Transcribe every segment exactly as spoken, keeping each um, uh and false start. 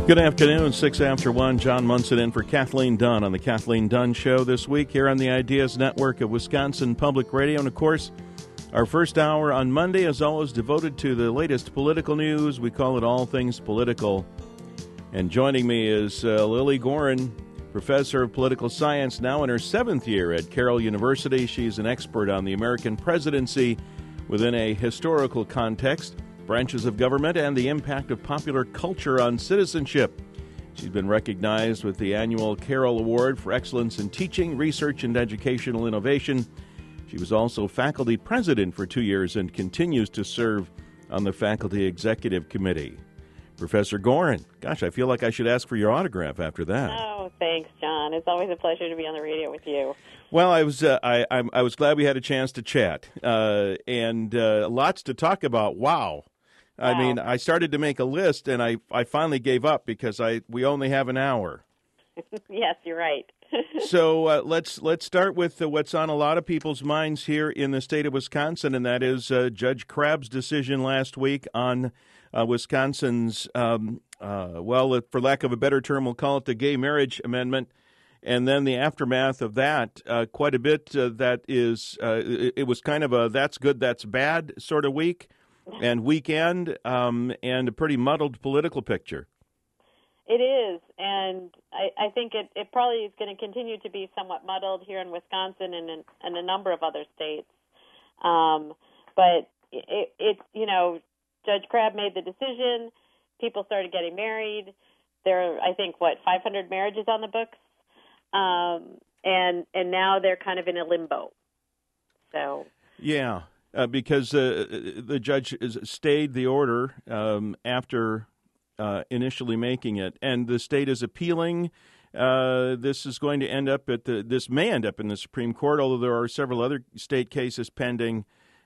Good afternoon, six after one. John Munson in for Kathleen Dunn on the Kathleen Dunn Show this week here on the Ideas Network of Wisconsin Public Radio. And, of course, our first hour on Monday is always devoted to the latest political news. We call it All Things Political. And joining me is uh, Lily Gorin, professor of political science, now in her seventh year at Carroll University. She's an expert on the American presidency within a historical context, branches of government, and the impact of popular culture on citizenship. She's been recognized with the annual Carroll Award for Excellence in Teaching, Research, and Educational Innovation. She was also faculty president for two years and continues to serve on the faculty executive committee. Professor Gorin, gosh, I feel like I should ask for your autograph after that. Oh, thanks, John. It's always a pleasure to be on the radio with you. Well, I was uh, I I'm, I was glad we had a chance to chat, uh, and uh, lots to talk about. Wow. I Wow. mean, I started to make a list, and I, I finally gave up because I we only have an hour. Yes, you're right. So uh, let's let's start with uh, what's on a lot of people's minds here in the state of Wisconsin, and that is uh, Judge Crabb's decision last week on uh, Wisconsin's, um, uh, well, for lack of a better term, we'll call it the gay marriage amendment, and then the aftermath of that, uh, quite a bit uh, that is, uh, it, it was kind of a that's good, that's bad sort of week. And weekend, um, and a pretty muddled political picture. It is, and I, I think it, it probably is going to continue to be somewhat muddled here in Wisconsin and in, and a number of other states. Um, but it, it, you know, Judge Crabb made the decision. People started getting married. There are, I think, what, five hundred marriages on the books, um, and and now they're kind of in a limbo. So yeah. Uh, because uh, the judge is, stayed the order um, after uh, initially making it, and the state is appealing. Uh, this is going to end up at the. This may end up in the Supreme Court, although there are several other state cases pending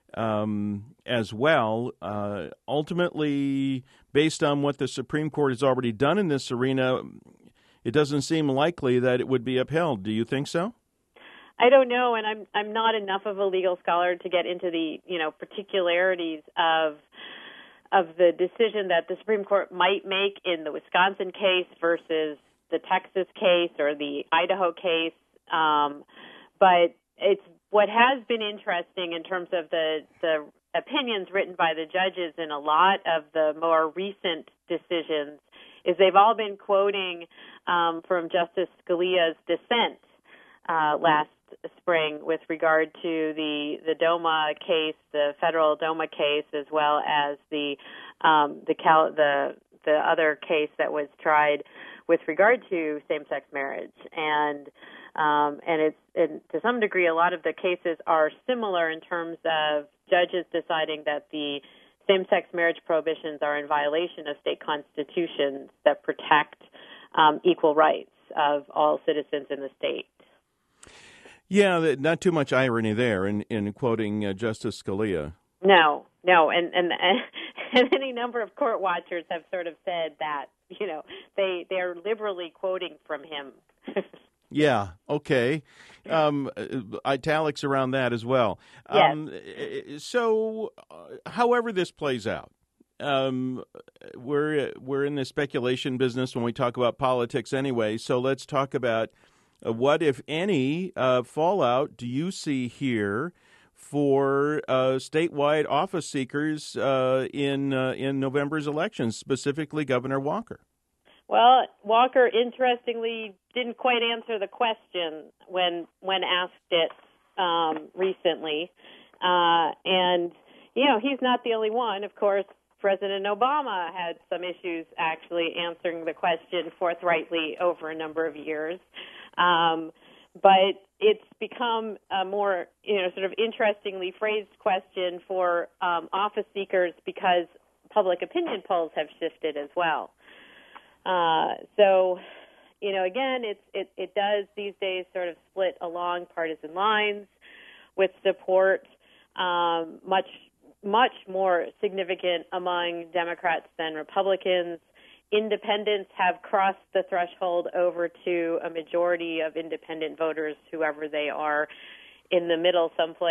um, as well. Uh, ultimately, based on what the Supreme Court has already done in this arena, it doesn't seem likely that it would be upheld. Do you think so? I don't know, and I'm I'm not enough of a legal scholar to get into the you know particularities of of the decision that the Supreme Court might make in the Wisconsin case versus the Texas case or the Idaho case. Um, but it's what has been interesting in terms of the the opinions written by the judges in a lot of the more recent decisions is they've all been quoting um, from Justice Scalia's dissent uh, last spring with regard to the the DOMA case, the federal DOMA case, as well as the um, the Cal- the the other case that was tried with regard to same-sex marriage, and um, and it's and to some degree a lot of the cases are similar in terms of judges deciding that the same-sex marriage prohibitions are in violation of state constitutions that protect um, equal rights of all citizens in the state. Yeah, not too much irony there in, in quoting uh, Justice Scalia. No, no, and, and and any number of court watchers have sort of said that, you know, they they're liberally quoting from him. Yeah, okay. Um, italics around that as well. Yes. Um, so, uh, however this plays out, um, we're we're in the speculation business when we talk about politics anyway. So let's talk about uh, what, if any, uh, fallout do you see here for uh, statewide office seekers uh, in uh, in November's elections, specifically Governor Walker? Well, Walker, interestingly, didn't quite answer the question when when asked it um, recently. Uh, and, you know, he's not the only one. Of course, President Obama had some issues actually answering the question forthrightly over a number of years. Um, but it's become a more, you know, sort of interestingly phrased question for um, office seekers because public opinion polls have shifted as well. Uh, so, you know, again, it's, it, it does these days sort of split along partisan lines with support um, much, much more significant among Democrats than Republicans. Independents have crossed the threshold over to a majority of independent voters, whoever they are, in the middle someplace.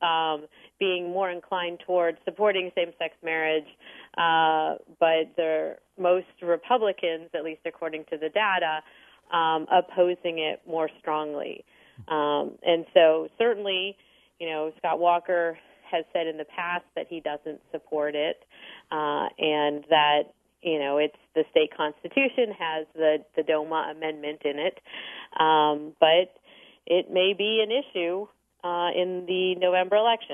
um, being more inclined towards supporting same-sex marriage, uh, but the most Republicans, at least according to the data, um, opposing it more strongly. Um, and so certainly, you know, Scott Walker has said in the past that he doesn't support it, uh, and that, you know, it's the state constitution has the, the DOMA amendment in it, um, but it may be an issue uh, in the November election.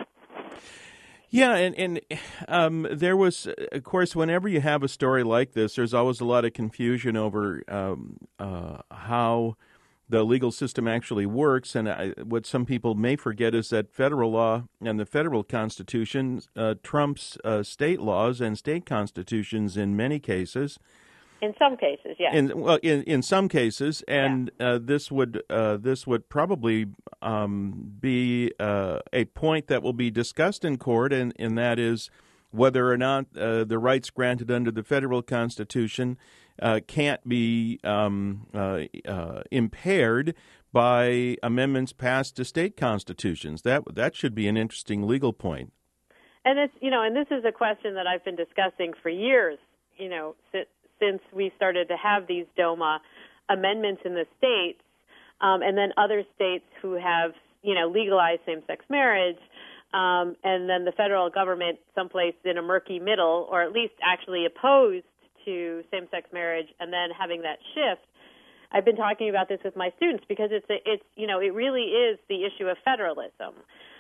Yeah, and, and um, there was, of course, whenever you have a story like this, there's always a lot of confusion over um, uh, how the legal system actually works. And I, what some people may forget is that federal law and the federal constitution uh, trumps uh, state laws and state constitutions in many cases. In some cases, yes. In well, in, in some cases, and yeah. uh, this would uh, this would probably um, be uh, a point that will be discussed in court, and, and that is whether or not uh, the rights granted under the federal constitution uh, can't be um, uh, uh, impaired by amendments passed to state constitutions. That that should be an interesting legal point. And it's you know, and this is a question that I've been discussing for years. You know. Since since we started to have these DOMA amendments in the states, um, and then other states who have, you know, legalized same-sex marriage, um, and then the federal government someplace in a murky middle, or at least actually opposed to same-sex marriage, and then having that shift. I've been talking about this with my students because it's, a, it's you know, it really is the issue of federalism.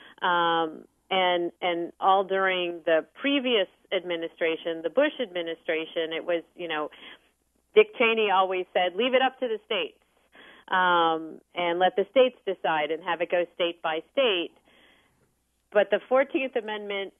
Um, And and all during the previous administration, the Bush administration, it was, you know, Dick Cheney always said, leave it up to the states um, and let the states decide and have it go state by state. But the fourteenth Amendment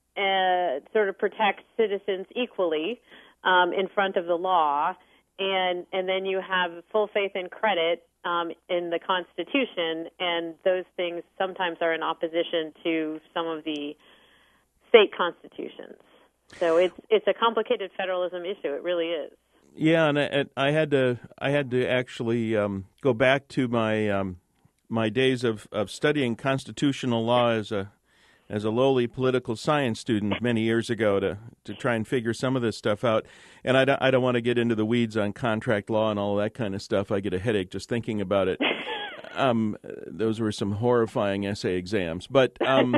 uh, sort of protects citizens equally um, in front of the law, and and then you have full faith and credit Um, in the Constitution, and those things sometimes are in opposition to some of the state constitutions. So it's it's a complicated federalism issue. It really is. Yeah, and I, I had to I had to actually um, go back to my um, my days of, of studying constitutional law as a as a lowly political science student many years ago to, to try and figure some of this stuff out. And I don't, I don't want to get into the weeds on contract law and all that kind of stuff. I get a headache just thinking about it. Um, those were some horrifying essay exams. But um,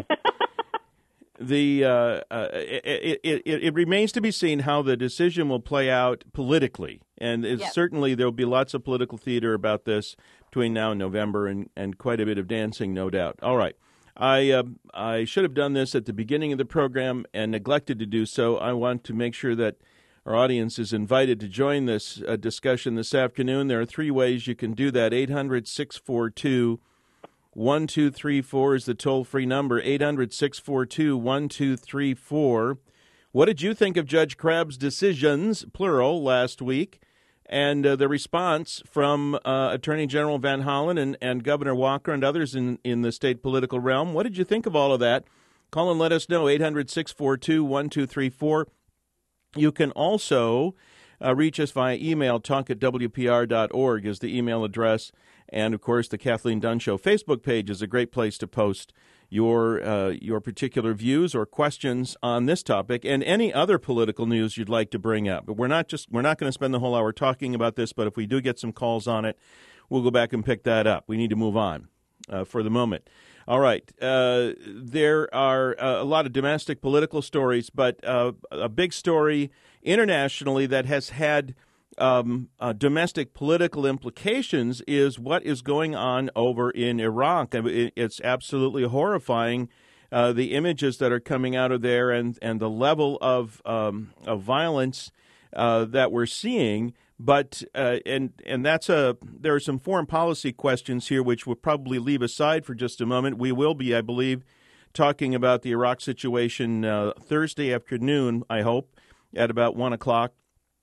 the uh, uh, it, it, it, it remains to be seen how the decision will play out politically. And it's Yep. certainly there will be lots of political theater about this between now and November, and, and quite a bit of dancing, no doubt. All right. I uh, I should have done this at the beginning of the program and neglected to do so. I want to make sure that our audience is invited to join this uh, discussion this afternoon. There are three ways you can do that. eight hundred, six four two, one two three four is the toll-free number, eight hundred, six four two, one two three four. What did you think of Judge Crabb's decisions, plural, last week? And uh, the response from uh, Attorney General Van Hollen and, and Governor Walker and others in, in the state political realm. What did you think of all of that? Call and let us know, eight hundred, six four two, one two three four. You can also uh, reach us via email. talk at w p r dot org is the email address. And, of course, the Kathleen Dunn Show Facebook page is a great place to post your uh, your particular views or questions on this topic and any other political news you'd like to bring up. But we're not just we're not going to spend the whole hour talking about this, but if we do get some calls on it, we'll go back and pick that up. We need to move on uh, for the moment. All right. Uh, there are uh, a lot of domestic political stories, but uh, a big story internationally that has had Um, uh, domestic political implications is what is going on over in Iraq. I mean, it's absolutely horrifying, uh, the images that are coming out of there and, and the level of um, of violence uh, that we're seeing. But uh, and and that's a there are some foreign policy questions here which we'll probably leave aside for just a moment. We will be, I believe, talking about the Iraq situation uh, Thursday afternoon, I hope, at about one o'clock.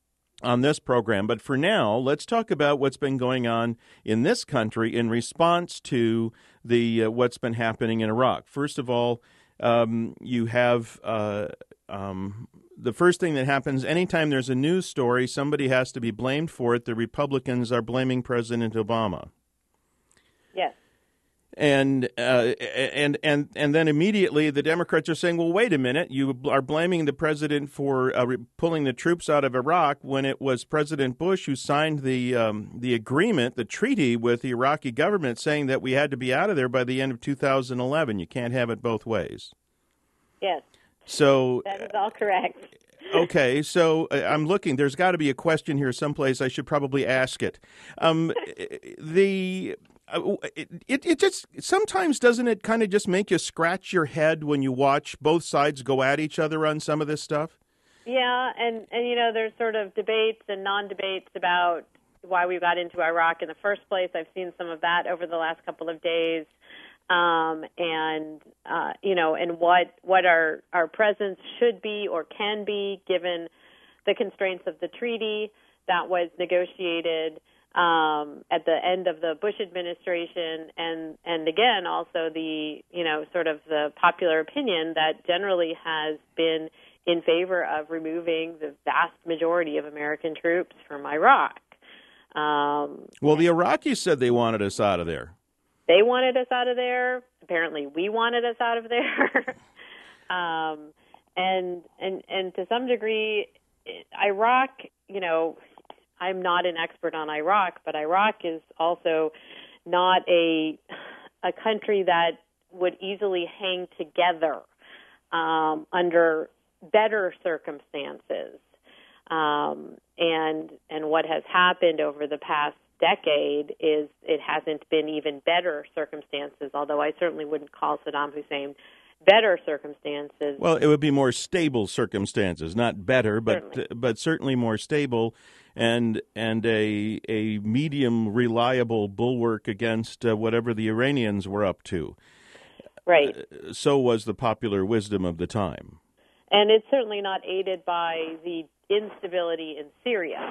On this program. But for now, let's talk about what's been going on in this country in response to the uh, what's been happening in Iraq. First of all, um, you have uh, um, the first thing that happens anytime there's a news story, somebody has to be blamed for it. The Republicans are blaming President Obama. Yes. And uh, and and and then immediately the Democrats are saying, well, wait a minute, you are blaming the president for uh, re- pulling the troops out of Iraq when it was President Bush who signed the um, the agreement, the treaty with the Iraqi government, saying that we had to be out of there by the end of two thousand eleven. You can't have it both ways. Yes. So that is all correct. Okay, so uh, I'm looking. There's got to be a question here someplace. I should probably ask it. Um, the uh, it it just sometimes doesn't it kind of just make you scratch your head when you watch both sides go at each other on some of this stuff? Yeah, and and you know there's sort of debates and non-debates about why we got into Iraq in the first place. I've seen some of that over the last couple of days. Um, and, uh, you know, and what, what our, our presence should be or can be given the constraints of the treaty that was negotiated um, at the end of the Bush administration, and, and again, also the, you know, sort of the popular opinion that generally has been in favor of removing the vast majority of American troops from Iraq. Um, well, the Iraqis said they wanted us out of there. They wanted us out of there. Apparently, we wanted us out of there. um, and and and to some degree, Iraq. You know, I'm not an expert on Iraq, but Iraq is also not a a country that would easily hang together um, under better circumstances. Um, and and what has happened over the past decade is it hasn't been even better circumstances, although I certainly wouldn't call Saddam Hussein better circumstances. Well, it would be more stable circumstances, not better, but certainly. but certainly more stable, and and a a medium reliable bulwark against uh, whatever the Iranians were up to. Right. Uh, so was the popular wisdom of the time. And it's certainly not aided by the instability in Syria.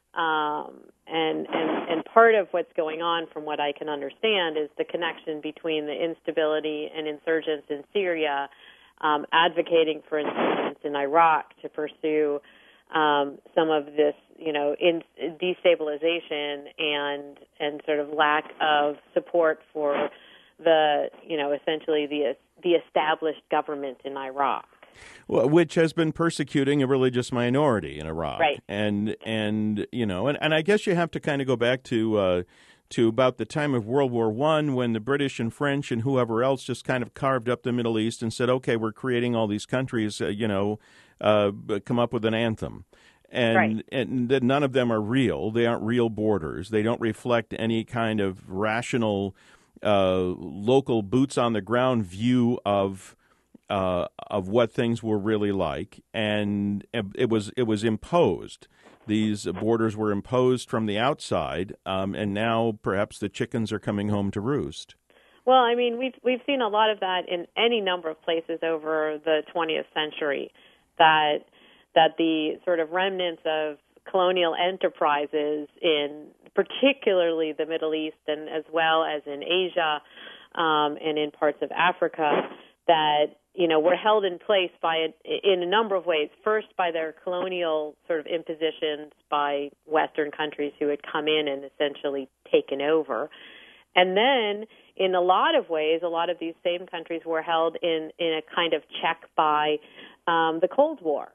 Um, and, and, and part of what's going on, from what I can understand, is the connection between the instability and insurgents in Syria, um, advocating for insurgents in Iraq to pursue um, some of this, you know, in, destabilization and and sort of lack of support for the, you know, essentially the the established government in Iraq. Well, which has been persecuting a religious minority in Iraq, right? And and you know, and, and I guess you have to kind of go back to uh, to about the time of World War One, when the British and French and whoever else just kind of carved up the Middle East and said, okay, we're creating all these countries, uh, you know, uh, come up with an anthem. And, right. and that none of them are real. They aren't real borders. They don't reflect any kind of rational, uh, local boots on the ground view of. Uh, of what things were really like, and it was it was imposed. These borders were imposed from the outside, um, and now perhaps the chickens are coming home to roost. Well, I mean, we've we've seen a lot of that in any number of places over the twentieth century. That that the sort of remnants of colonial enterprises in particularly the Middle East, and as well as in Asia um, and in parts of Africa, that you know, were held in place by it in a number of ways. First, by their colonial sort of impositions by Western countries who had come in and essentially taken over. And then, in a lot of ways, a lot of these same countries were held in, in a kind of check by um, the Cold War.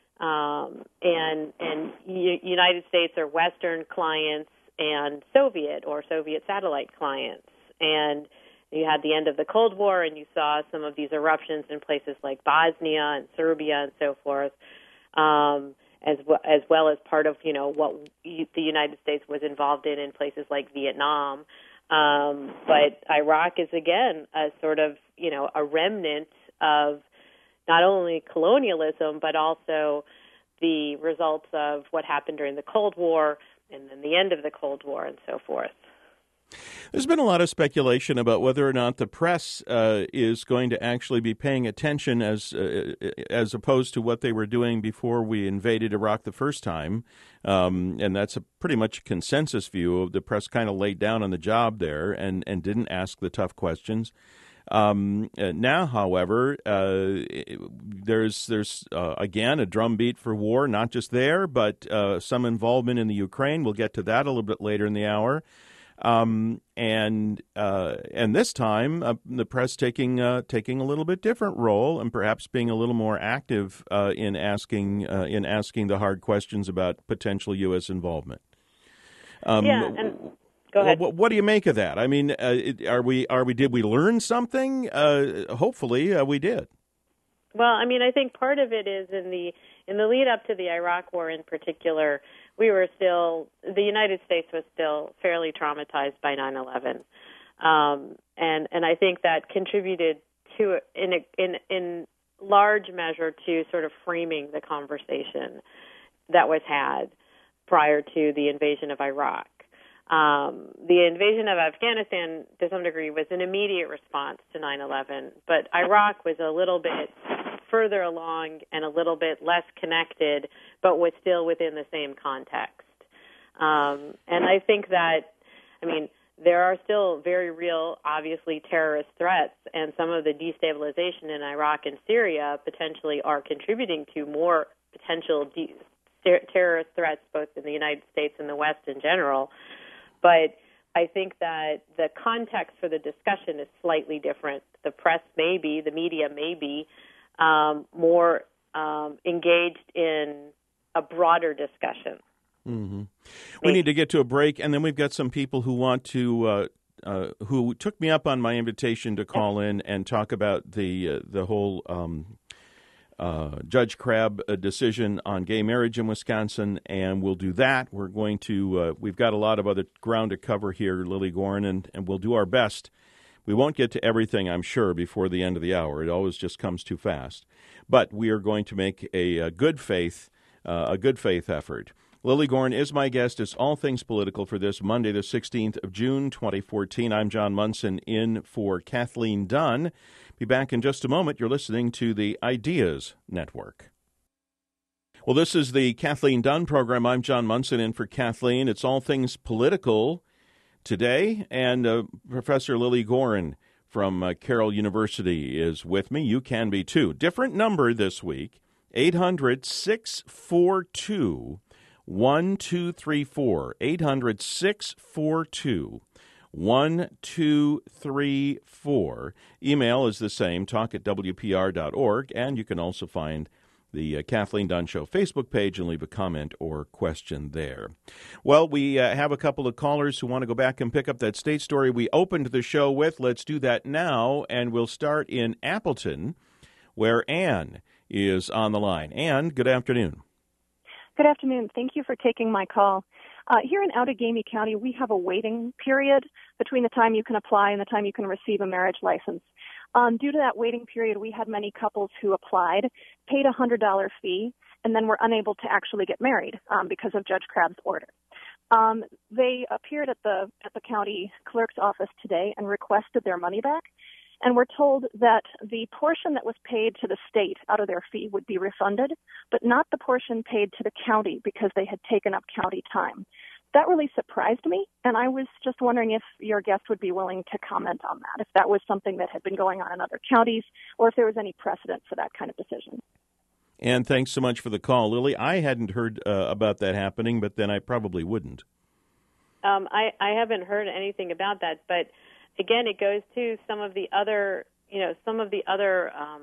Um, and and U- United States or Western clients and Soviet or Soviet satellite clients. And you had the end of the Cold War, and you saw some of these eruptions in places like Bosnia and Serbia and so forth, um, as, w- as well as part of, you know, what the United States was involved in in places like Vietnam. Um, but Iraq is, again, a sort of, you know, a remnant of not only colonialism, but also the results of what happened during the Cold War and then the end of the Cold War and so forth. There's been a lot of speculation about whether or not the press uh, is going to actually be paying attention as uh, as opposed to what they were doing before we invaded Iraq the first time. Um, and that's a pretty much a consensus view. The press kind of laid down on the job there and, and didn't ask the tough questions. Um, uh, now, however, uh, there's there's uh, again a drumbeat for war, not just there, but uh, some involvement in the Ukraine. We'll get to that a little bit later in the hour. Um, and uh, and this time, uh, the press taking uh, taking a little bit different role and perhaps being a little more active uh, in asking uh, in asking the hard questions about potential U S involvement. Um, yeah, and go ahead. What, what do you make of that? I mean, uh, are we are we did we learn something? Uh, hopefully, uh, we did. Well, I mean, I think part of it is in the in the lead up to the Iraq War in particular, we were still, the United States was still fairly traumatized by nine eleven. Um, and, and I think that contributed to, in, a, in, in large measure, to sort of framing the conversation that was had prior to the invasion of Iraq. Um, the invasion of Afghanistan, to some degree, was an immediate response to nine eleven, but Iraq was a little bit further along and a little bit less connected, but was still within the same context. Um, and I think that, I mean, there are still very real, obviously, terrorist threats, and some of the destabilization in Iraq and Syria potentially are contributing to more potential de- ter- terrorist threats, both in the United States and the West in general. But I think that the context for the discussion is slightly different. The press may be, the media may be, um, more um, engaged in a broader discussion. Mm-hmm. We need to get to a break, and then we've got some people who want to, uh, uh, who took me up on my invitation to call in and talk about the uh, the whole um, uh, Judge Crabb uh, decision on gay marriage in Wisconsin, and we'll do that. We're going to, uh, we've got a lot of other ground to cover here, Lily Goren, and, and we'll do our best. We won't get to everything, I'm sure, before the end of the hour. It always just comes too fast. But we are going to make a, a good faith, uh, a good faith effort. Lily Goren is my guest. It's All Things Political for this Monday, the sixteenth of June, twenty fourteen. I'm John Munson in for Kathleen Dunn. Be back in just a moment. You're listening to the Ideas Network. Well, this is the Kathleen Dunn program. I'm John Munson in for Kathleen. It's All Things Political today, and uh, Professor Lily Goren from uh, Carroll University is with me. You can be too. Different number this week, eight hundred, six four two, one two three four, eight hundred, six four two, one two three four. Email is the same, talk at w p r dot org, and you can also find the uh, Kathleen Dunn Show Facebook page and leave a comment or question there. Well, we uh, have a couple of callers who want to go back and pick up that state story we opened the show with. Let's do that now, and we'll start in Appleton, where Ann is on the line. Ann, good afternoon. Good afternoon. Thank you for taking my call. Uh, here in Outagamie County, we have a waiting period between the time you can apply and the time you can receive a marriage license. Um, due to that waiting period, we had many couples who applied, paid a one hundred dollars fee, and then were unable to actually get married um, because of Judge Crabb's order. Um, they appeared at the at the county clerk's office today and requested their money back, and were told that the portion that was paid to the state out of their fee would be refunded, but not the portion paid to the county because they had taken up county time. That really surprised me, and I was just wondering if your guest would be willing to comment on that, if that was something that had been going on in other counties, or if there was any precedent for that kind of decision. And thanks so much for the call, Lily. I hadn't heard uh, about that happening, but then I probably wouldn't. Um, I, I haven't heard anything about that, but again, it goes to some of the other, you know, some of the other um,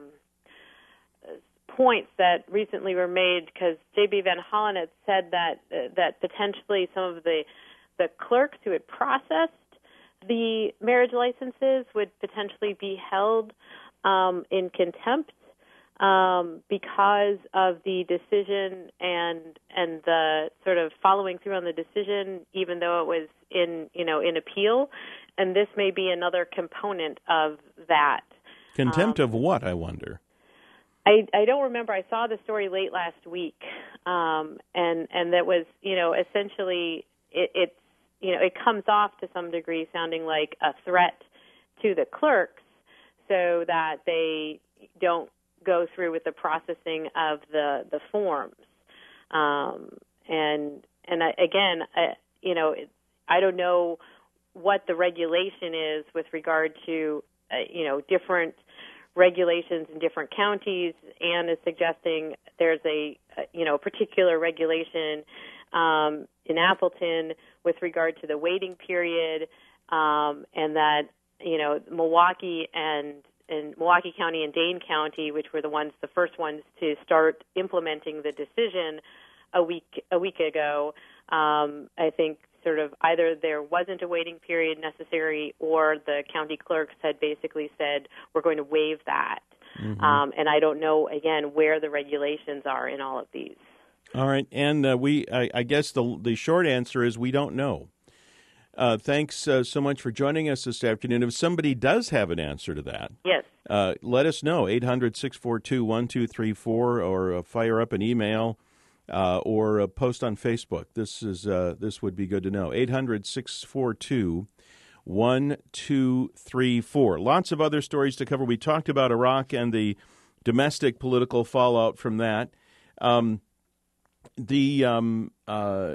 points that recently were made, because J B Van Hollen had said that uh, that potentially some of the the clerks who had processed the marriage licenses would potentially be held um, in contempt um, because of the decision and and the sort of following through on the decision, even though it was in you know in appeal. And this may be another component of that. Contempt um, of what, I wonder? I, I don't remember. I saw the story late last week, um, and and that was, you know, essentially it, it's, you know, it comes off to some degree sounding like a threat to the clerks, so that they don't go through with the processing of the the forms. Um, and and I, again, I, you know, I don't know what the regulation is with regard to, uh, you know, different regulations in different counties. Anne is suggesting there's a, uh, you know, particular regulation um, in Appleton with regard to the waiting period, um, and that, you know, Milwaukee and, and Milwaukee County and Dane County, which were the ones, the first ones to start implementing the decision a week a week ago, um, I think sort of either there wasn't a waiting period necessary or the county clerks had basically said, we're going to waive that. Mm-hmm. Um, and I don't know, again, where the regulations are in all of these. All right. And uh, we, I, I guess the the short answer is we don't know. Uh, thanks uh, so much for joining us this afternoon. If somebody does have an answer to that, yes, uh, let us know, eight hundred, six four two, one two three four, or uh, fire up an email. Uh, or a post on Facebook. This is uh, this would be good to know. eight hundred, six four two, one two three four. Lots of other stories to cover. We talked about Iraq and the domestic political fallout from that. Um, the um, uh,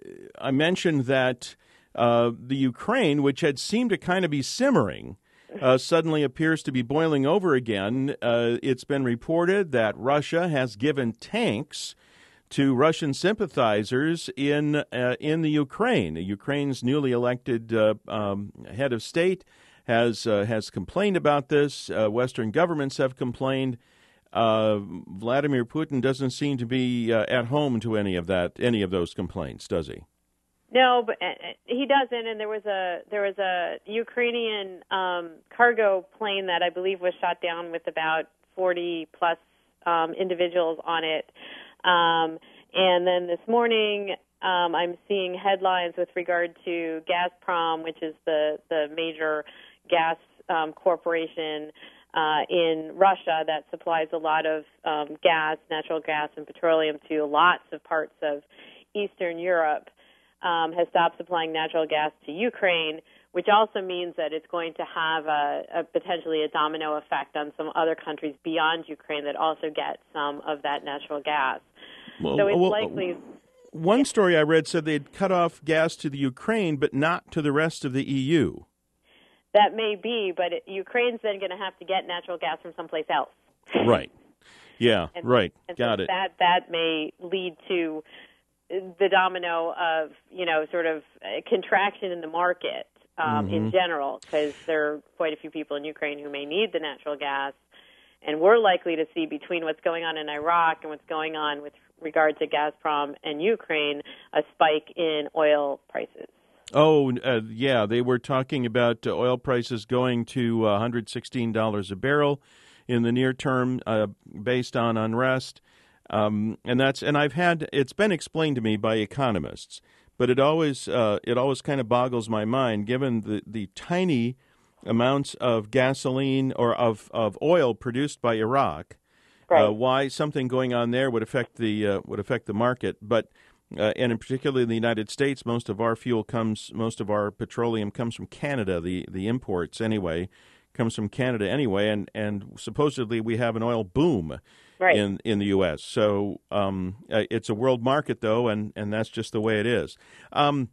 I mentioned that uh, the Ukraine, which had seemed to kind of be simmering, uh, suddenly appears to be boiling over again. Uh, it's been reported that Russia has given tanks to Russian sympathizers in uh, in the Ukraine. Ukraine's newly elected uh, um, head of state has uh, has complained about this. Uh, Western governments have complained. Uh, Vladimir Putin doesn't seem to be uh, at home to any of that, any of those complaints, does he? No, but uh, he doesn't. And there was a there was a Ukrainian um, cargo plane that I believe was shot down with about forty plus um, individuals on it. Um, and then this morning, um, I'm seeing headlines with regard to Gazprom, which is the, the major gas um, corporation uh, in Russia that supplies a lot of um, gas, natural gas, and petroleum to lots of parts of Eastern Europe, um, has stopped supplying natural gas to Ukraine, which also means that it's going to have a, a potentially a domino effect on some other countries beyond Ukraine that also get some of that natural gas. Well, so it's well, likely. One yeah. story I read said they'd cut off gas to the Ukraine, but not to the rest of the E U. That may be, but it, Ukraine's then going to have to get natural gas from someplace else. Right. Yeah, and, right. And Got so it. That, that may lead to the domino of, you know, sort of a contraction in the market um, mm-hmm. in general, because there are quite a few people in Ukraine who may need the natural gas. And we're likely to see, between what's going on in Iraq and what's going on with regard to Gazprom and Ukraine, a spike in oil prices. Oh, uh, yeah. They were talking about uh, oil prices going to uh, one hundred sixteen dollars a barrel in the near term, uh, based on unrest. Um, and that's and I've had it's been explained to me by economists, but it always uh, it always kind of boggles my mind, given the, the tiny amounts of gasoline or of, of oil produced by Iraq. Right. Uh, why something going on there would affect the uh, would affect the market, but uh, and in particular in the United States, most of our fuel comes, most of our petroleum comes from Canada. The the imports anyway comes from Canada anyway, and, and supposedly we have an oil boom right. in in the U S. So um, uh, it's a world market though, and, and that's just the way it is. Um,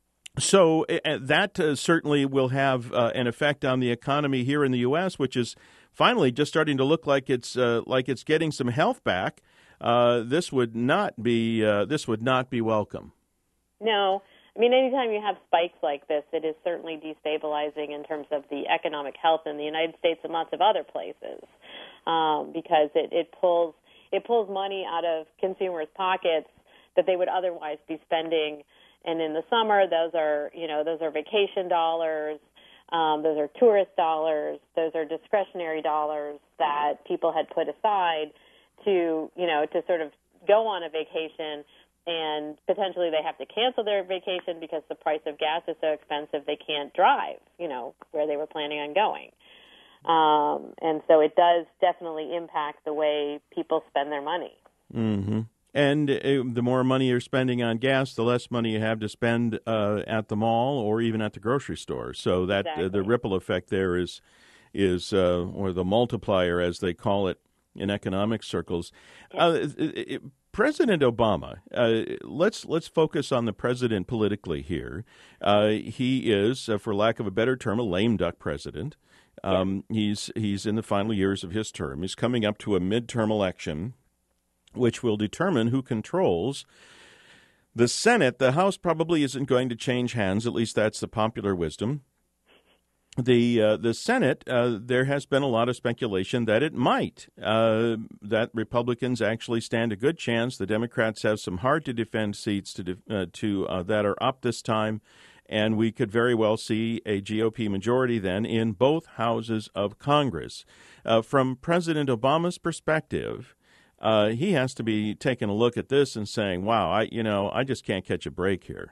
so uh, that uh, certainly will have uh, an effect on the economy here in the U S, which is finally just starting to look like it's uh, like it's getting some health back. Uh, this would not be uh, this would not be welcome. No, I mean, anytime you have spikes like this, it is certainly destabilizing in terms of the economic health in the United States and lots of other places, um, because it, it pulls it pulls money out of consumers' pockets that they would otherwise be spending. And in the summer, those are you know those are vacation dollars. Um, those are tourist dollars. Those are discretionary dollars that people had put aside to, you know, to sort of go on a vacation, and potentially they have to cancel their vacation because the price of gas is so expensive they can't drive, you know, where they were planning on going. Um, and so it does definitely impact the way people spend their money. Mm-hmm. And uh, the more money you're spending on gas, the less money you have to spend uh, at the mall or even at the grocery store. So that Exactly. uh, the ripple effect there is, is uh, or the multiplier, as they call it in economic circles. Yeah. Uh, it, it, President Obama, uh, let's let's focus on the president politically here. Uh, he is, uh, for lack of a better term, a lame duck president. Um, yeah. He's he's in the final years of his term. He's coming up to a midterm election, which will determine who controls The Senate, the House probably isn't going to change hands. At least that's the popular wisdom. The uh, the Senate, uh, there has been a lot of speculation that it might, uh, that Republicans actually stand a good chance. The Democrats have some hard-to-defend seats to de- uh, to uh, that are up this time, and we could very well see a G O P majority then in both houses of Congress. Uh, from President Obama's perspective, uh, he has to be taking a look at this and saying, "Wow, I you know I just can't catch a break here."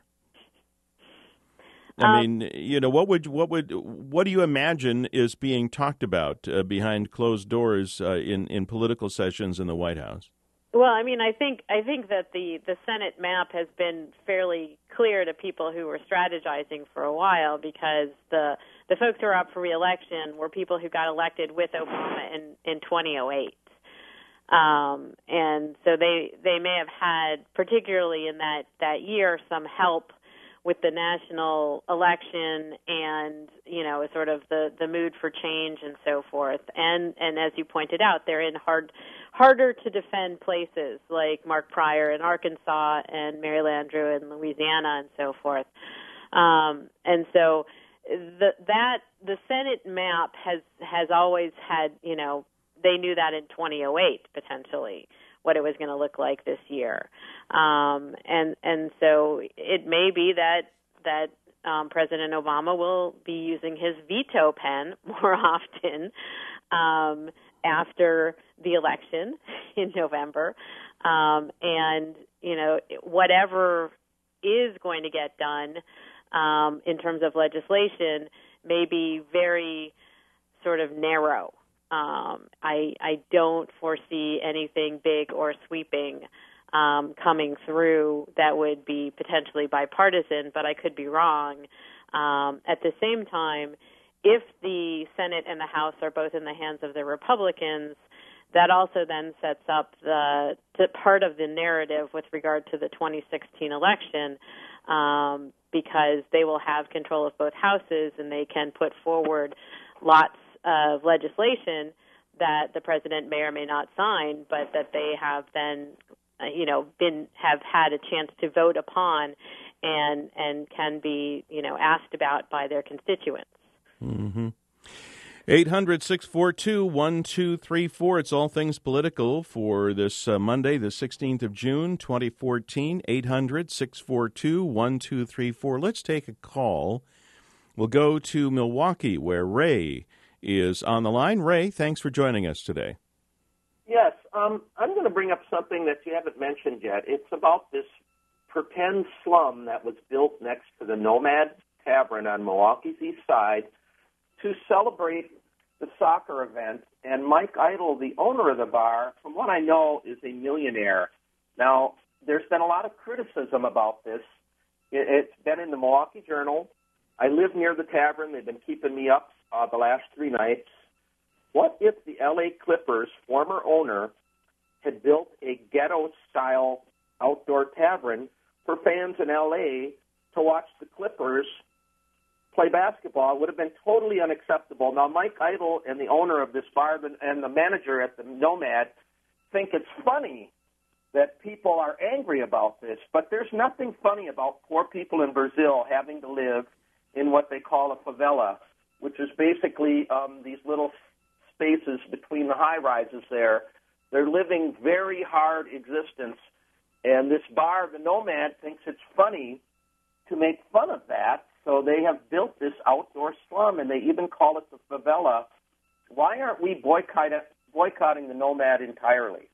I Um, mean, you know, what would what would what do you imagine is being talked about uh, behind closed doors uh, in in political sessions in the White House? Well, I mean, I think I think that the, the Senate map has been fairly clear to people who were strategizing for a while, because the the folks who are up for re-election were people who got elected with Obama in, in twenty oh eight. Um, and so they they may have had, particularly in that, that year, some help with the national election and, you know, sort of the, the mood for change and so forth. And, and as you pointed out, they're in hard, harder to defend places like Mark Pryor in Arkansas and Mary Landrieu in Louisiana and so forth. Um, and so the, that, the Senate map has, has always had, you know, they knew that in twenty oh eight, potentially, what it was going to look like this year. Um, and and so it may be that that um, President Obama will be using his veto pen more often um, after the election in November. Um, and, you know, whatever is going to get done um, in terms of legislation may be very sort of narrow. Um, I, I don't foresee anything big or sweeping um, coming through that would be potentially bipartisan, but I could be wrong. Um, at the same time, if the Senate and the House are both in the hands of the Republicans, that also then sets up the, the part of the narrative with regard to the twenty sixteen election, um, because they will have control of both houses and they can put forward lots of legislation that the president may or may not sign, but that they have then, uh, you know, been have had a chance to vote upon, and and can be, you know, asked about by their constituents. Mm-hmm. eight hundred, six four two, one two three four. It's All Things Political for this uh, Monday, the sixteenth of June, twenty fourteen. eight hundred, six four two, one two three four. Let's take a call. We'll go to Milwaukee, where Ray is on the line. Ray, thanks for joining us today. Yes, um, I'm going to bring up something that you haven't mentioned yet. It's about this pretend slum that was built next to the Nomad Tavern on Milwaukee's east side to celebrate the soccer event. And Mike Idle, the owner of the bar, from what I know, is a millionaire. Now, there's been a lot of criticism about this. It, it's been in the Milwaukee Journal. I live near the tavern. They've been keeping me up Uh, the last three nights. What if the L A Clippers' former owner had built a ghetto-style outdoor tavern for fans in L A to watch the Clippers play basketball? It would have been totally unacceptable. Now, Mike Idle and the owner of this bar and the manager at the Nomad think it's funny that people are angry about this, but there's nothing funny about poor people in Brazil having to live in what they call a favela, which is basically um, these little spaces between the high-rises there. They're living very hard existence, and this bar, the Nomad, thinks it's funny to make fun of that, so they have built this outdoor slum, and they even call it the favela. Why aren't we boycott- boycotting the Nomad entirely?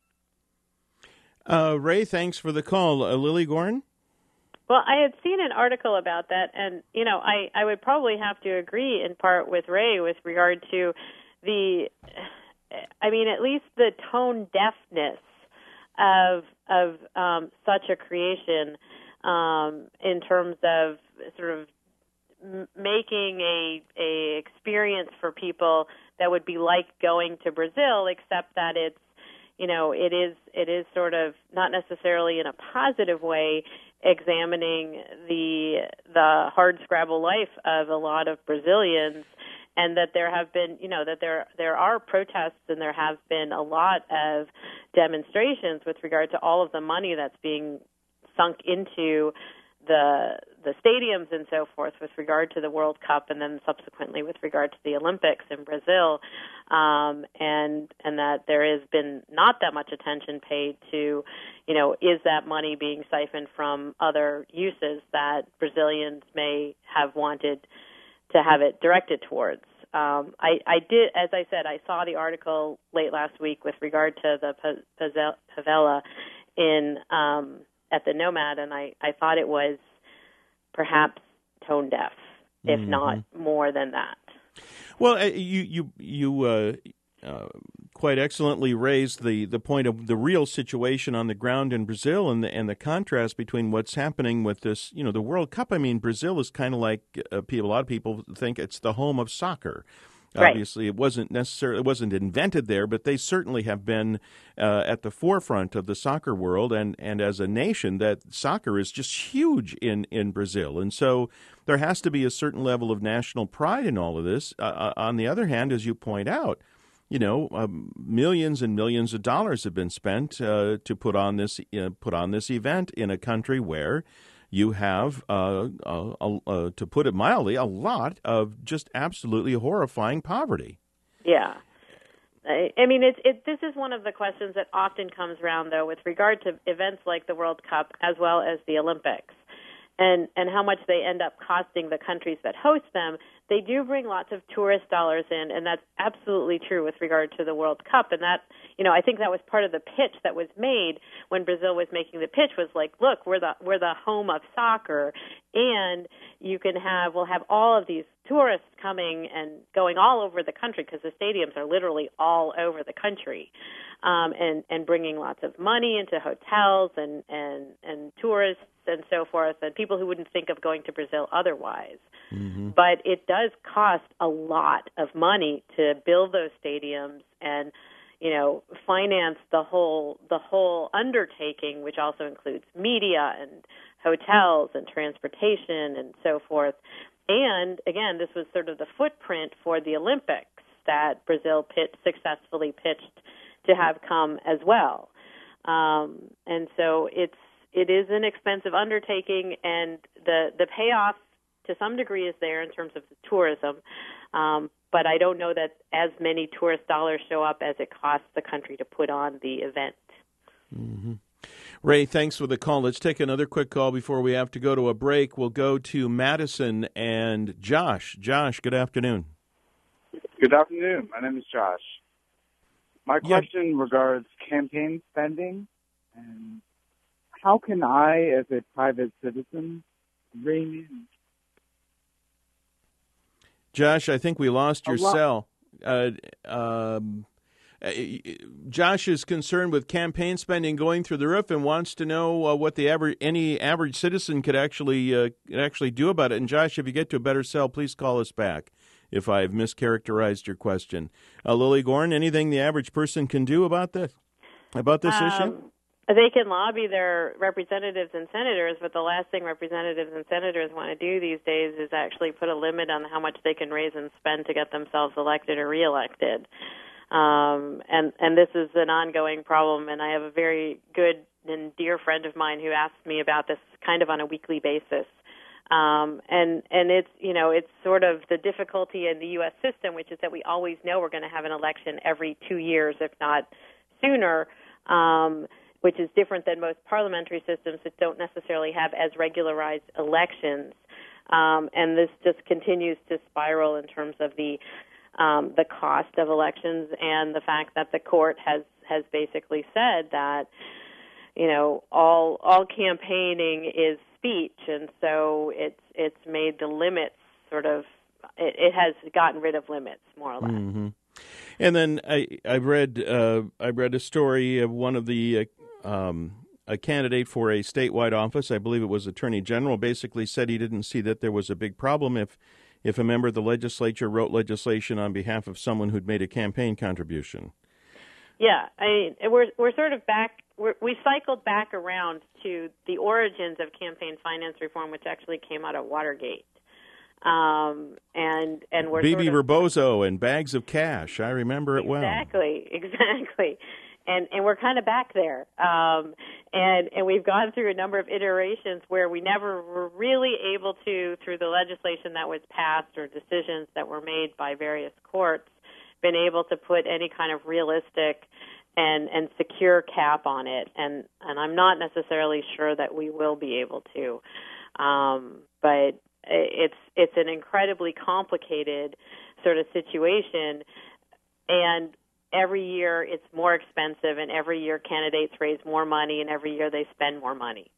Uh, Ray, thanks for the call. Uh, Lily Goren? Well, I had seen an article about that, and, you know, I, I would probably have to agree in part with Ray with regard to the, I mean, at least the tone deafness of of um, such a creation um, in terms of sort of m- making a a experience for people that would be like going to Brazil, except that it's, you know, it is it is sort of not necessarily in a positive way examining the the hard scrabble life of a lot of Brazilians, and that there have been, you know, that there there are protests and there have been a lot of demonstrations with regard to all of the money that's being sunk into the the stadiums and so forth with regard to the World Cup, and then subsequently with regard to the Olympics in Brazil, um, and and that there has been not that much attention paid to, you know, is that money being siphoned from other uses that Brazilians may have wanted to have it directed towards. Um, I, I did, as I said, I saw the article late last week with regard to the favela in um, at the Nomad, and I, I thought it was perhaps tone deaf, if mm-hmm. not more than that. Well, uh, you you you uh, uh, quite excellently raised the, the point of the real situation on the ground in Brazil, and the and the contrast between what's happening with this, you know, the World Cup. I mean, Brazil is kind of like uh, people. A lot of people think it's the home of soccer. Right. Obviously, it wasn't necessarily it wasn't invented there, but they certainly have been uh, at the forefront of the soccer world, and, and as a nation, that soccer is just huge in, in Brazil, and so there has to be a certain level of national pride in all of this. Uh, on the other hand, as you point out, you know, um, millions and millions of dollars have been spent uh, to put on this uh, put on this event in a country where you have, uh, uh, uh, uh, to put it mildly, a lot of just absolutely horrifying poverty. Yeah. I, I mean, it's, it, this is one of the questions that often comes around, though, with regard to events like the World Cup as well as the Olympics, and, and how much they end up costing the countries that host them. They do bring lots of tourist dollars in, and that's absolutely true with regard to the World Cup. And that, you know, I think that was part of the pitch that was made when Brazil was making the pitch, was like, look, we're the we're the home of soccer, and you can have we'll have all of these tourists coming and going all over the country, because the stadiums are literally all over the country, um, and and bringing lots of money into hotels and and and tourists and so forth, and people who wouldn't think of going to Brazil otherwise. Mm-hmm. But it does cost a lot of money to build those stadiums and, you know, finance the whole the whole undertaking, which also includes media and hotels and transportation and so forth. And again, this was sort of the footprint for the Olympics that Brazil pit, successfully pitched to have come as well. Um, and so it's it is an expensive undertaking, and the the payoff to some degree is there in terms of the tourism, um, but I don't know that as many tourist dollars show up as it costs the country to put on the event. Mm-hmm. Ray, thanks for the call. Let's take another quick call before we have to go to a break. We'll go to Madison and Josh. Josh, good afternoon. Good afternoon. My name is Josh. My question yeah. regards campaign spending, and how can I, as a private citizen, rein in? Josh, I think we lost your cell. Uh, um, uh, Josh is concerned with campaign spending going through the roof and wants to know uh, what the average any average citizen could actually uh, could actually do about it. And Josh, if you get to a better cell, please call us back if I've mischaracterized your question. Uh, Lily Gorn, anything the average person can do about this about this um, issue? They can lobby their representatives and senators, but the last thing representatives and senators want to do these days is actually put a limit on how much they can raise and spend to get themselves elected or reelected. Um, and, and this is an ongoing problem, and I have a very good and dear friend of mine who asks me about this kind of on a weekly basis. Um, and, and it's, you know, it's sort of the difficulty in the U S system, which is that we always know we're going to have an election every two years, if not sooner, um, which is different than most parliamentary systems that don't necessarily have as regularized elections. Um, and this just continues to spiral in terms of the um, the cost of elections, and the fact that the court has, has basically said that, you know, all all campaigning is speech, and so it's it's made the limits sort of it, it has gotten rid of limits more or less. Mm-hmm. And then I I read uh, I read a story of one of the uh, Um, a candidate for a statewide office, I believe it was Attorney General, basically said he didn't see that there was a big problem if if a member of the legislature wrote legislation on behalf of someone who'd made a campaign contribution. Yeah, I mean, we're we're sort of back. We're, we cycled back around to the origins of campaign finance reform, which actually came out of Watergate. Um, and and we're Bebe sort of, Rebozo and bags of cash. I remember it well. Exactly, exactly. And and we're kind of back there. Um, And and we've gone through a number of iterations where we never were really able to, through the legislation that was passed or decisions that were made by various courts, been able to put any kind of realistic and, and secure cap on it. And, and I'm not necessarily sure that we will be able to. Um, but it's it's an incredibly complicated sort of situation, and every year it's more expensive, and every year candidates raise more money, and every year they spend more money.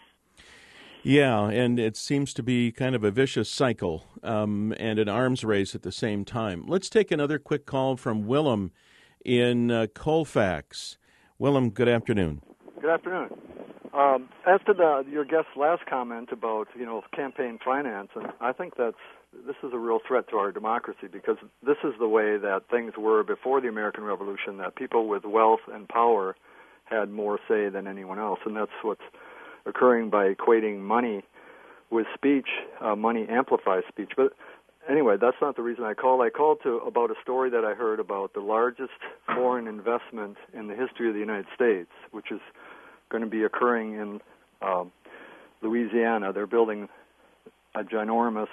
Yeah, and it seems to be kind of a vicious cycle um, and an arms race at the same time. Let's take another quick call from Willem in uh, Colfax. Willem, good afternoon. Good afternoon. Um, as to the, your guest's last comment about, you know, campaign finance, and I think that's this is a real threat to our democracy, because this is the way that things were before the American Revolution, that people with wealth and power had more say than anyone else, and that's what's occurring by equating money with speech. Uh, money amplifies speech. But anyway, that's not the reason I called. I called to about a story that I heard about the largest foreign investment in the history of the United States, which is going to be occurring in um, Louisiana. They're building a ginormous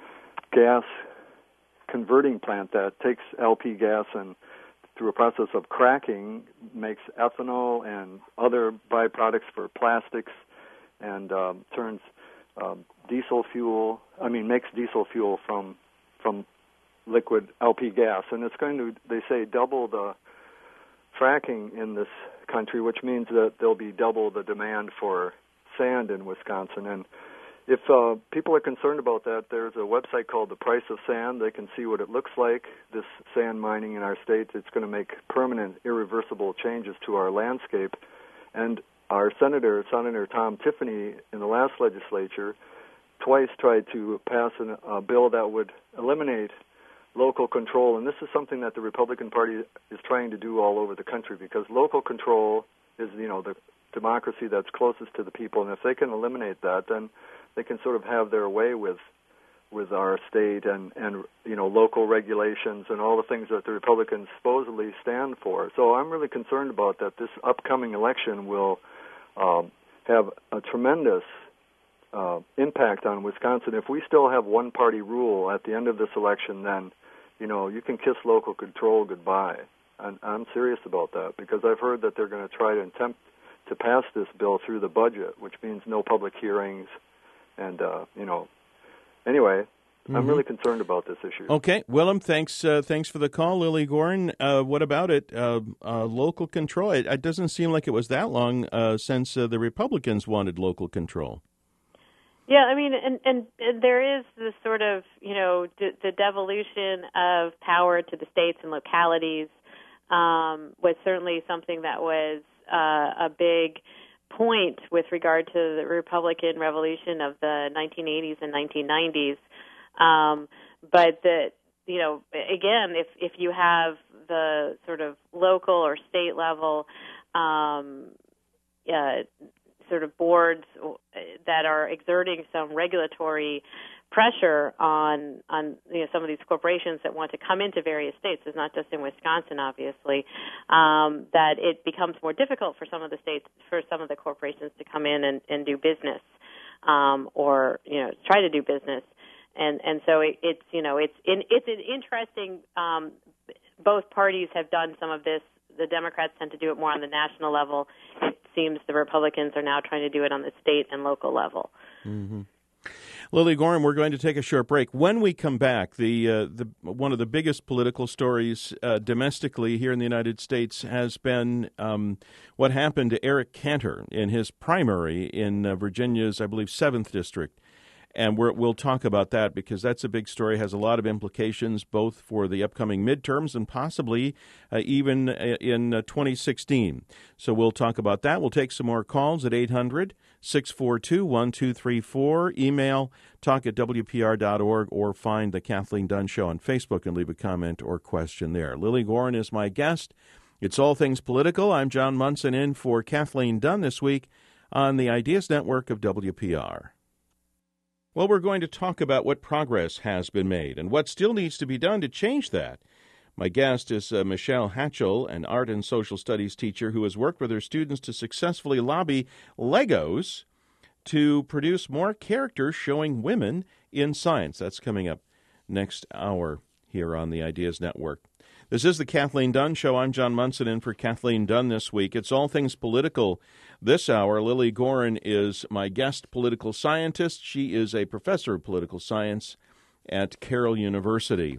gas converting plant that takes L P gas and, through a process of cracking, makes ethanol and other byproducts for plastics, and um, turns um, diesel fuel. I mean, makes diesel fuel from from liquid L P gas, and it's going to, they say, double the fracking in this country, which means that there'll be double the demand for sand in Wisconsin. And if uh, people are concerned about that, there's a website called The Price of Sand. They can see what it looks like, this sand mining in our state. It's going to make permanent, irreversible changes to our landscape. And our Senator, Senator Tom Tiffany, in the last legislature, twice tried to pass an, a bill that would eliminate local control. And this is something that the Republican Party is trying to do all over the country, because local control is, you know, the democracy that's closest to the people. And if they can eliminate that, then they can sort of have their way with with our state and, and you know, local regulations and all the things that the Republicans supposedly stand for. So I'm really concerned about that. This upcoming election will um, have a tremendous uh, impact on Wisconsin. If we still have one-party rule at the end of this election, then, you know, you can kiss local control goodbye. And I'm serious about that, because I've heard that they're going to try to attempt to pass this bill through the budget, which means no public hearings. And, uh, you know, anyway, mm-hmm. I'm really concerned about this issue. Okay. Willem, thanks uh, thanks for the call. Lily Goren, uh, what about it? Uh, uh, local control. It, it doesn't seem like it was that long uh, since uh, the Republicans wanted local control. Yeah, I mean, and, and, and there is this sort of, you know, d- the devolution of power to the states and localities um, was certainly something that was uh, a big point with regard to the Republican revolution of the nineteen eighties and nineteen nineties. Um, but the, you know, again, if, if you have the sort of local or state level um, uh, sort of boards that are exerting some regulatory pressure on on you know, some of these corporations that want to come into various states, it's not just in Wisconsin, obviously, um, that it becomes more difficult for some of the states, for some of the corporations to come in and, and do business, um, or you know try to do business, and and so it, it's you know it's in, it's an interesting. Um, both parties have done some of this. The Democrats tend to do it more on the national level. It seems the Republicans are now trying to do it on the state and local level. Mm-hmm. Lily Goren, we're going to take a short break. When we come back, the uh, the one of the biggest political stories uh, domestically here in the United States has been um, what happened to Eric Cantor in his primary in uh, Virginia's, I believe, seventh District. And we're, we'll talk about that, because that's a big story, has a lot of implications both for the upcoming midterms and possibly uh, even in uh, twenty sixteen. So we'll talk about that. We'll take some more calls at eight hundred, six four two, one two three four. Email talk at W P R dot org, or find the Kathleen Dunn Show on Facebook and leave a comment or question there. Lily Goren is my guest. It's All Things Political. I'm John Munson in for Kathleen Dunn this week on the Ideas Network of W P R. Well, we're going to talk about what progress has been made and what still needs to be done to change that. My guest is uh, Michelle Hatchell, an art and social studies teacher who has worked with her students to successfully lobby Legos to produce more characters showing women in science. That's coming up next hour here on the Ideas Network. This is the Kathleen Dunn Show. I'm John Munson in for Kathleen Dunn this week. It's all things political this hour. Lily Goren is my guest political scientist. She is a professor of political science at Carroll University.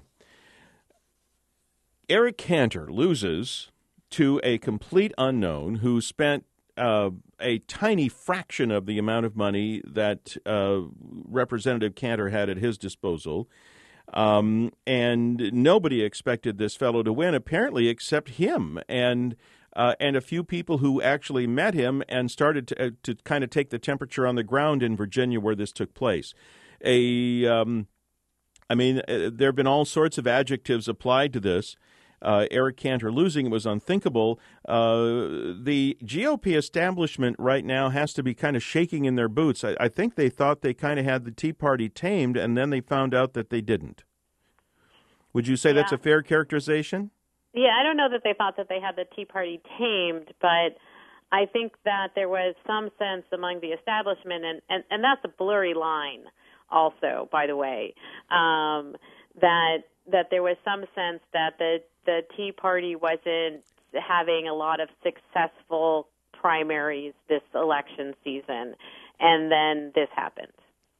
Eric Cantor loses to a complete unknown who spent uh, a tiny fraction of the amount of money that uh, Representative Cantor had at his disposal. Um, and nobody expected this fellow to win, apparently, except him and uh, and a few people who actually met him and started to, uh, to kind of take the temperature on the ground in Virginia where this took place. A, um, I mean, uh, there have been all sorts of adjectives applied to this. Uh, Eric Cantor losing was unthinkable. Uh, the G O P establishment right now has to be kind of shaking in their boots. I, I think they thought they kind of had the Tea Party tamed, and then they found out that they didn't. Would you say yeah. that's a fair characterization? Yeah, I don't know that they thought that they had the Tea Party tamed, but I think that there was some sense among the establishment, and, and, and that's a blurry line also, by the way, um, that that there was some sense that the the Tea Party wasn't having a lot of successful primaries this election season, and then this happened.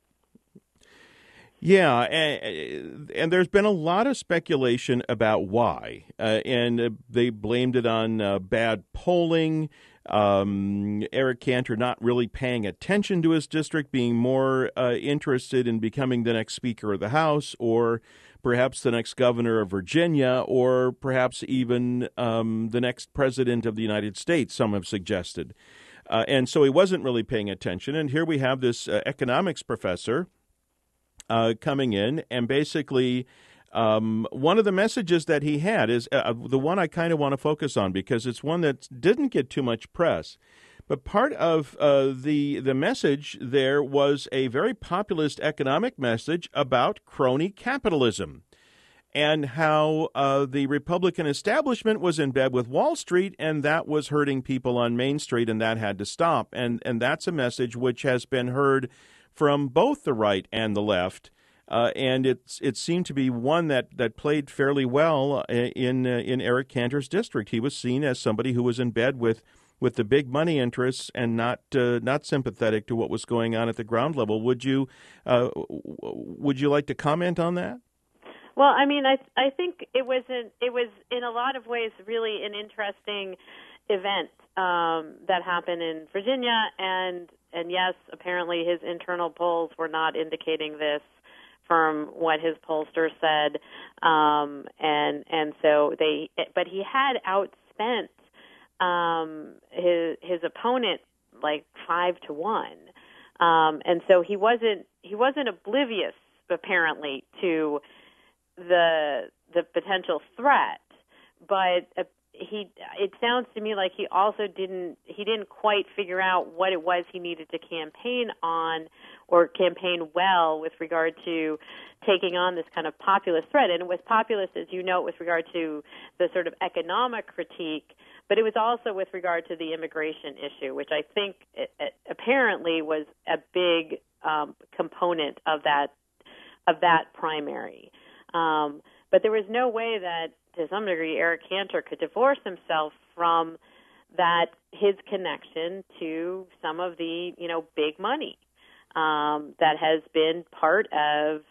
Yeah, and, and there's been a lot of speculation about why, uh, and uh, they blamed it on uh, bad polling, um, Eric Cantor not really paying attention to his district, being more uh, interested in becoming the next Speaker of the House, or perhaps the next governor of Virginia, or perhaps even um, the next president of the United States, some have suggested. Uh, and so he wasn't really paying attention. And here we have this uh, economics professor uh, coming in, and basically um, one of the messages that he had is uh, the one I kind of want to focus on because it's one that didn't get too much press. But part of uh, the the message there was a very populist economic message about crony capitalism and how uh, the Republican establishment was in bed with Wall Street, and that was hurting people on Main Street, and that had to stop. And and that's a message which has been heard from both the right and the left, uh, and it's it seemed to be one that, that played fairly well in uh, in Eric Cantor's district. He was seen as somebody who was in bed with. with the big money interests and not uh, not sympathetic to what was going on at the ground level. Would you uh, would you like to comment on that? Well, I mean, I I think it was an, it was in a lot of ways really an interesting event um, that happened in Virginia, and and yes, apparently his internal polls were not indicating this from what his pollster said, um, and and so they, but he had outspent Um, his his opponent like five to one, um, and so he wasn't he wasn't oblivious apparently to the the potential threat, but uh, he it sounds to me like he also didn't he didn't quite figure out what it was he needed to campaign on or campaign well with regard to taking on this kind of populist threat. And it was populist, as you know, with regard to the sort of economic critique. But it was also with regard to the immigration issue, which I think it, it apparently was a big um, component of that of that primary. Um, but there was no way that, to some degree, Eric Cantor could divorce himself from that his connection to some of the you know big money um, that has been part of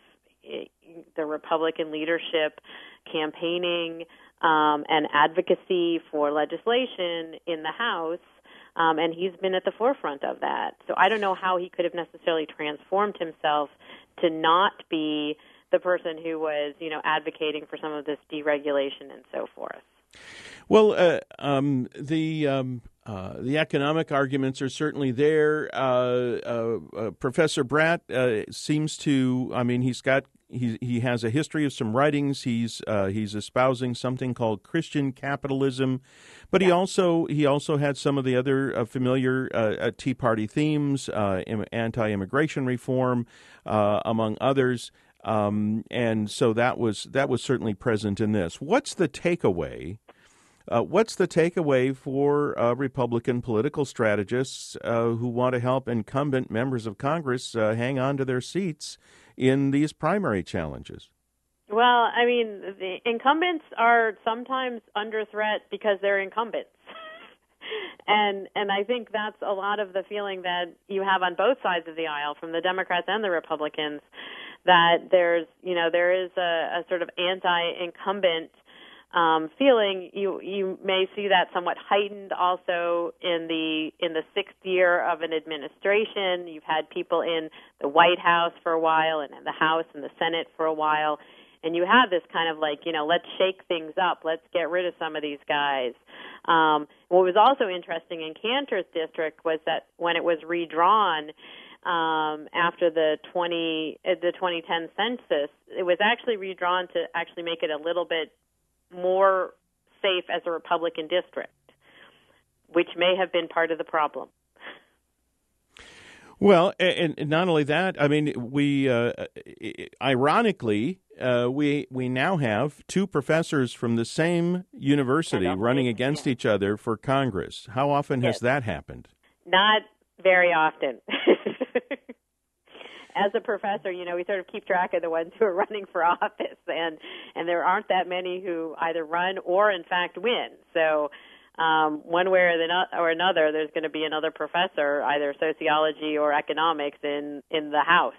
the Republican leadership campaigning. Um, and advocacy for legislation in the House, um, and he's been at the forefront of that. So I don't know how he could have necessarily transformed himself to not be the person who was, you know, advocating for some of this deregulation and so forth. Well, uh, um, the um, uh, the economic arguments are certainly there. Uh, uh, uh, Professor Bratt uh, seems to, I mean, he's got he he has a history of some writings. He's uh, he's espousing something called Christian capitalism, but yeah. he also he also had some of the other uh, familiar uh, Tea Party themes, uh, anti-immigration reform, uh, among others. Um, and so that was that was certainly present in this. What's the takeaway? Uh, what's the takeaway for uh, Republican political strategists uh, who want to help incumbent members of Congress uh, hang on to their seats in these primary challenges? Well, I mean, the incumbents are sometimes under threat because they're incumbents. and and I think that's a lot of the feeling that you have on both sides of the aisle, from the Democrats and the Republicans, that there's, you know, there is a, a sort of anti-incumbent um, feeling. You you may see that somewhat heightened also in the in the sixth year of an administration. You've had people in the White House for a while, and in the House and the Senate for a while, and you have this kind of like, you know, let's shake things up, let's get rid of some of these guys. Um, what was also interesting in Cantor's district was that when it was redrawn, Um, after the twenty the twenty ten census, it was actually redrawn to actually make it a little bit more safe as a Republican district, which may have been part of the problem. Well, and, and not only that, I mean, we uh, ironically uh, we we now have two professors from the same university running against each other for Congress. How often has yes. that happened? Not very often. As a professor, you know, we sort of keep track of the ones who are running for office, and and there aren't that many who either run or, in fact, win. So um, one way or, the no- or another, there's going to be another professor, either sociology or economics, in, in the House.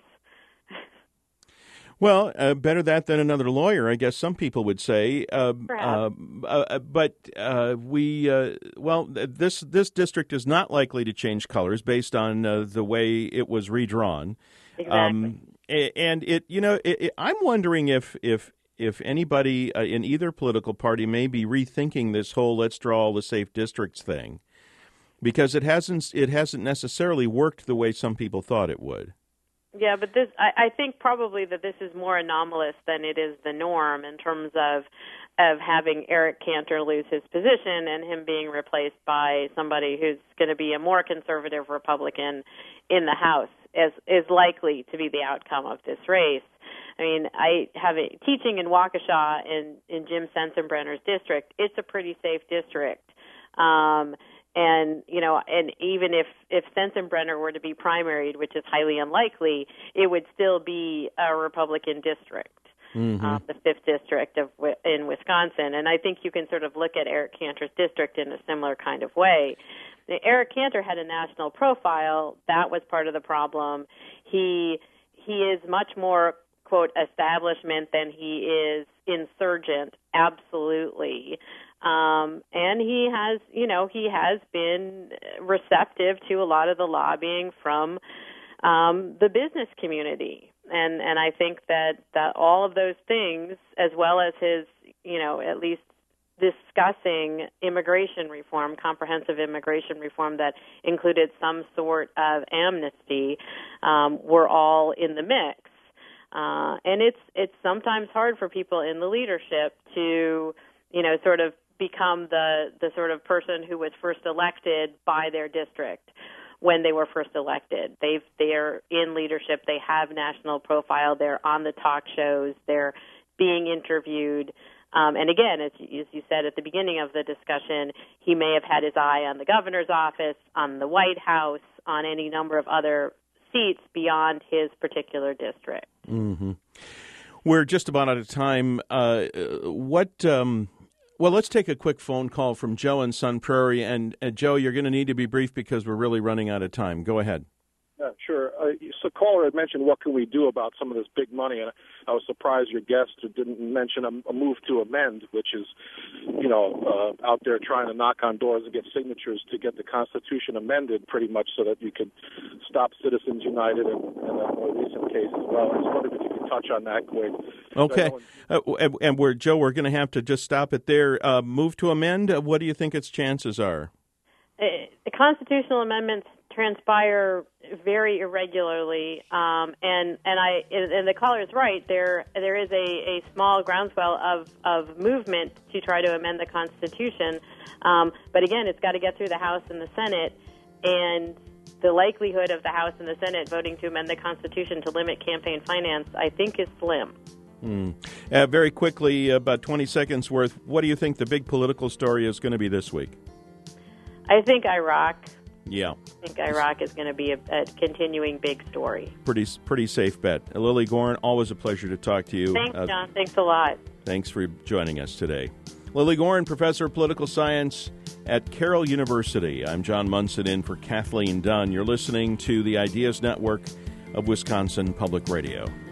Well, uh, better that than another lawyer, I guess some people would say. Uh, uh, uh, but uh, we, uh, well, this this district is not likely to change colors based on uh, the way it was redrawn. Exactly. Um, and it, you know, it, it, I'm wondering if if if anybody uh, in either political party may be rethinking this whole "let's draw all the safe districts" thing, because it hasn't it hasn't necessarily worked the way some people thought it would. Yeah, but this I, I think probably that this is more anomalous than it is the norm in terms of of having Eric Cantor lose his position and him being replaced by somebody who's going to be a more conservative Republican in the House, as is likely to be the outcome of this race. I mean, I have a teaching in Waukesha in, in Jim Sensenbrenner's district. It's a pretty safe district. Um, And, you know, and even if, if Sensenbrenner were to be primaried, which is highly unlikely, it would still be a Republican district, mm-hmm. uh, the fifth district of in Wisconsin. And I think you can sort of look at Eric Cantor's district in a similar kind of way. Eric Cantor had a national profile. That was part of the problem. He he is much more, quote, establishment than he is insurgent, absolutely. Um, and he has, you know, he has been receptive to a lot of the lobbying from um, the business community. And, and I think that, that all of those things, as well as his, you know, at least discussing immigration reform, comprehensive immigration reform that included some sort of amnesty, um, were all in the mix. Uh, and it's it's sometimes hard for people in the leadership to, you know, sort of become the, the sort of person who was first elected by their district when they were first elected. They've, they're in leadership. They have national profile. They're on the talk shows. They're being interviewed. Um, and again, as, as you said at the beginning of the discussion, he may have had his eye on the governor's office, on the White House, on any number of other seats beyond his particular district. Mm-hmm. We're just about out of time. Uh, what... Um Well, let's take a quick phone call from Joe in Sun Prairie. And, uh, Joe, you're going to need to be brief because we're really running out of time. Go ahead. Yeah, sure. Uh, so caller had mentioned what can we do about some of this big money, and I was surprised your guest didn't mention a, a move to amend, which is, you know, uh, out there trying to knock on doors and get signatures to get the Constitution amended pretty much so that you could stop Citizens United and, and a more recent case as well. I just wondered if you could touch on that quick. Okay. Uh, and, and we're, Joe, we're going to have to just stop it there. Uh, move to amend, uh, what do you think its chances are? Uh, the constitutional amendments transpire very irregularly, um, and and I and the caller is right. There there is a, a small groundswell of, of movement to try to amend the Constitution, um, but again, it's got to get through the House and the Senate, and the likelihood of the House and the Senate voting to amend the Constitution to limit campaign finance, I think, is slim. Mm. Uh, very quickly, about twenty seconds worth, what do you think the big political story is going to be this week? I think Iraq. Yeah. I think Iraq is going to be a, a continuing big story. Pretty pretty safe bet. Lily Goren, always a pleasure to talk to you. Thanks, uh, John. Thanks a lot. Thanks for joining us today. Lily Goren, Professor of Political Science at Carroll University. I'm John Munson in for Kathleen Dunn. You're listening to the Ideas Network of Wisconsin Public Radio.